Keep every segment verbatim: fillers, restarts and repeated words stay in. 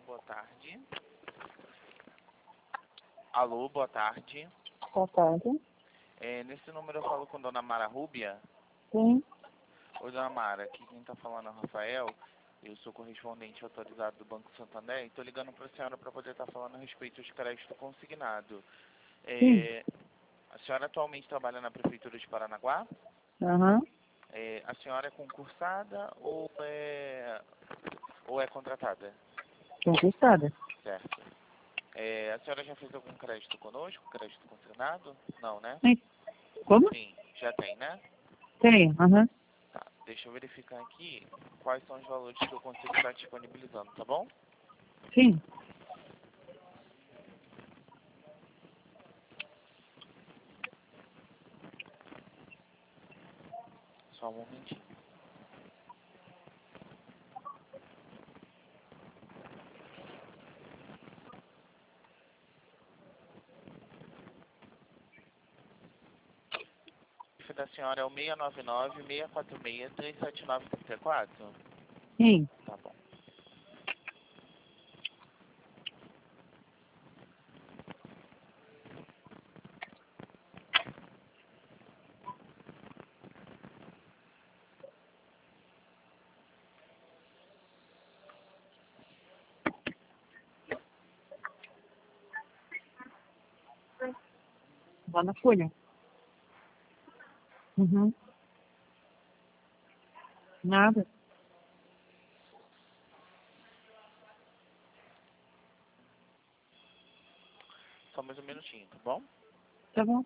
boa tarde. Alô, boa tarde. Boa tarde. É, nesse número eu falo com Dona Mara Rúbia. Sim. Oi, Dona Mara, aqui quem está falando é o Rafael. Eu sou correspondente autorizado do Banco Santander e estou ligando para a senhora para poder estar falando a respeito de crédito consignado. Sim. É, a senhora atualmente trabalha na Prefeitura de Paranaguá? Aham. É, a senhora é concursada ou é, ou é contratada? Conquistada. Certo. É, a senhora já fez algum crédito conosco? Crédito consignado? Não, né? Sim. Como? Sim, já tem, né? Tem. Aham. Tá, deixa eu verificar aqui quais são os valores que eu consigo estar disponibilizando, tá bom? Sim. Só um momentinho. O C I F da senhora é o seis nove nove, seis quatro seis, três sete nove três quatro? Sim. Tá bom. Lá na folha. Uhum. Nada. Só mais um minutinho, tá bom? Tá bom.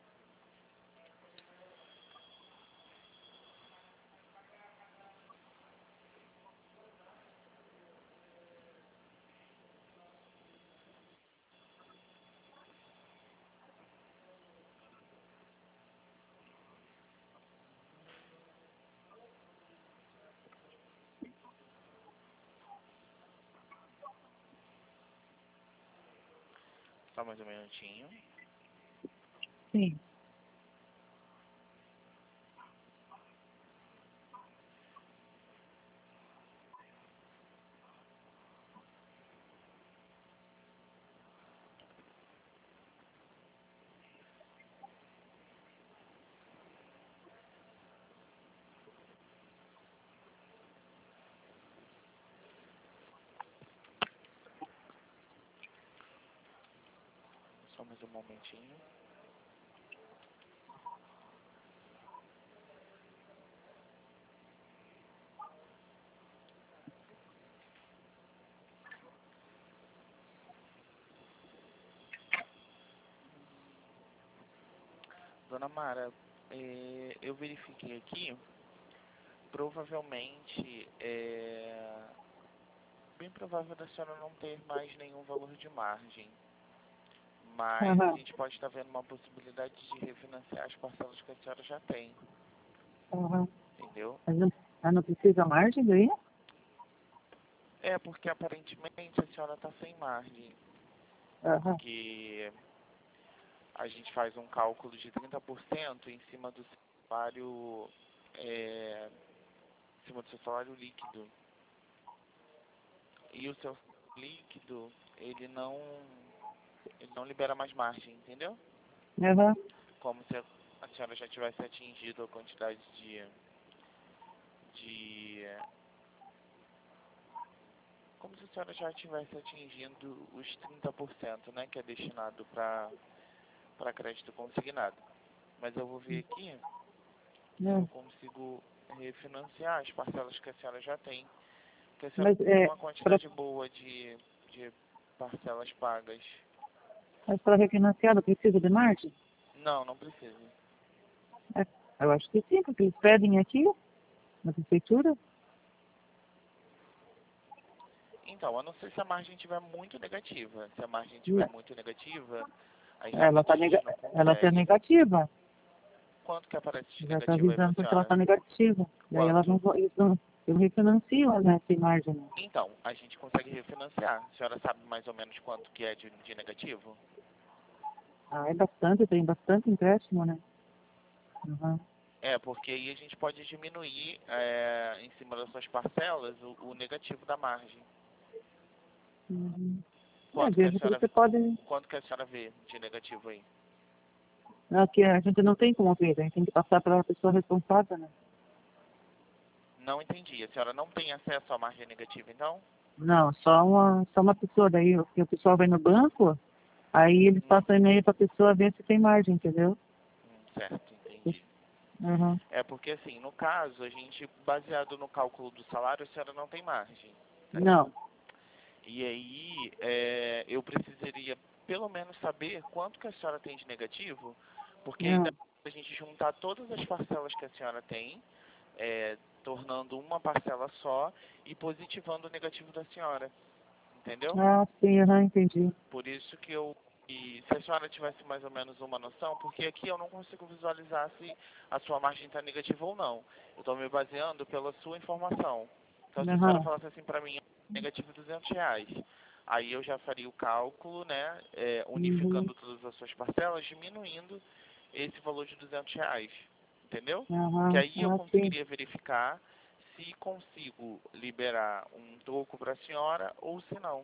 Só mais um minutinho. Sim. Só mais um momentinho. Dona Mara, é, eu verifiquei aqui. Provavelmente, é bem provável da senhora não ter mais nenhum valor de margem. Mas a Aham. gente pode estar vendo uma possibilidade de refinanciar as parcelas que a senhora já tem, Aham. entendeu? Mas não, ah, não precisa margem daí? É, porque aparentemente a senhora está sem margem, Aham. porque a gente faz um cálculo de trinta por cento em cima do salário, é, em cima do seu salário líquido. E o seu líquido, ele não, ele não libera mais margem, entendeu? Aham. Como se a senhora já tivesse atingido a quantidade de, de como se a senhora já estivesse atingindo os trinta por cento, né, que é destinado para para crédito consignado. Mas eu vou ver aqui se eu Não. consigo refinanciar as parcelas que a senhora já tem, que a senhora Mas, tem é, uma pra, quantidade boa de, de parcelas pagas. mas para refinanciar não precisa de margem? Não, não precisa. É, eu acho que sim, porque eles pedem aqui na prefeitura. Então, a não ser se a margem estiver muito negativa. Se a margem estiver Não. muito negativa, aí Ela realmente tá a nega, gente não ela tá consegue. negativa. Quanto que aparece de Já está negativo aí para a avisando porque ela está senhora? negativa. E aí elas Quanto? não vão, eles não, eu refinancio, né, sem margem. Né? Então, a gente consegue refinanciar. A senhora sabe mais ou menos quanto que é de, de negativo? Ah, é bastante, tem bastante empréstimo, né? Uhum. É, porque aí a gente pode diminuir é, em cima das suas parcelas o, o negativo da margem. Uhum. É, Quanto que a veja que senhora, você pode... quanto que a senhora vê de negativo aí? Aqui a gente não tem como ver, a gente tem que passar para a pessoa responsável, né? Não entendi. A senhora não tem acesso à margem negativa, então? Não, só uma, só uma pessoa. Daí o o pessoal vai no banco, aí eles Hum, passam e-mail para a pessoa ver se tem margem, entendeu? hum, certo, entendi. Uhum. É porque, assim, no caso, a gente, baseado no cálculo do salário, a senhora não tem margem. Não. E aí, é, eu precisaria, pelo menos, saber quanto que a senhora tem de negativo, porque aí dá Não. pra gente juntar todas as parcelas que a senhora tem, é, tornando uma parcela só e positivando o negativo da senhora. Entendeu? Ah, sim, uhum, entendi. Por isso que eu... E se a senhora tivesse mais ou menos uma noção, porque aqui eu não consigo visualizar se a sua margem está negativa ou não. Eu estou me baseando pela sua informação. Então, se a senhora Uhum. falasse assim para mim, negativo duzentos reais, aí eu já faria o cálculo, né, é, Uhum. unificando todas as suas parcelas, diminuindo esse valor de duzentos reais. Entendeu? Que Uhum. aí eu Ah, sim. conseguiria verificar se consigo liberar um troco para a senhora ou se não.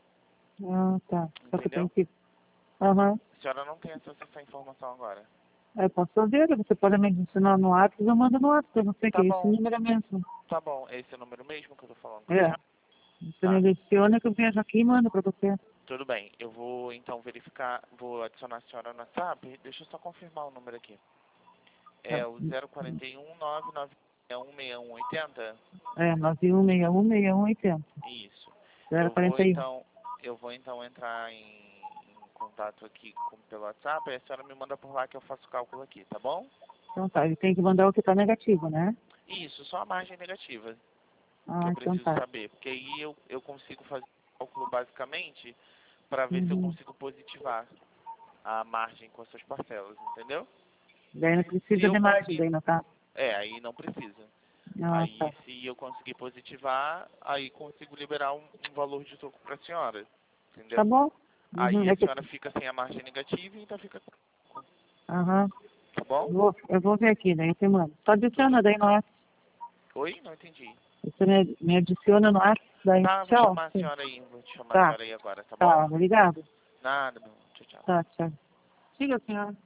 Ah, tá. Só que tem Entendeu? que... Aham. A senhora não tem acesso a essa informação agora. Eu posso fazer, você pode me ensinar no WhatsApp, eu mando no WhatsApp, eu não sei o que Tá é esse bom, número é mesmo. tá bom. Esse é o número mesmo que eu tô falando com a É. senhora? Você me Tá, adiciona que eu vejo aqui e mando para você. tudo bem. Eu vou então verificar, vou adicionar a senhora no WhatsApp. Deixa eu só confirmar o número aqui. Tá. É o zero quatro um nove nove um seis um oito zero? É, nove um seis um seis um oito zero. Isso. zero Eu vou quarenta e um. então, eu vou então entrar em, em contato aqui com, pelo WhatsApp. Aí a senhora me manda por lá que eu faço o cálculo aqui, tá bom? Então tá, ele tem que mandar o que tá negativo, né? Isso, só a margem negativa que Ah, eu então preciso tá. saber, porque aí eu, eu consigo fazer o cálculo basicamente para ver se eu Uhum. consigo positivar a margem com as suas parcelas, entendeu? Daí não Se precisa eu de margem, conseguir, daí não tá? é, aí não precisa. Ah, tá. Aí se eu conseguir positivar, aí consigo liberar um, um valor de troco para a senhora, Tá entendeu? bom? Uhum. Aí É a que... senhora fica sem a margem negativa e então fica com, Aham. tá bom? Vou, eu vou ver aqui, daí você manda. Só Tudo. adiciona daí no WhatsApp. Oi? Não entendi. Você me, me adiciona no WhatsApp, daí. Tá, vou Tchau. chamar a senhora aí, vou te chamar a Tá, senhora aí agora, tá bom? tá, obrigado. Nada, meu. Tchau, tchau. Tá, tchau. Siga, senhora.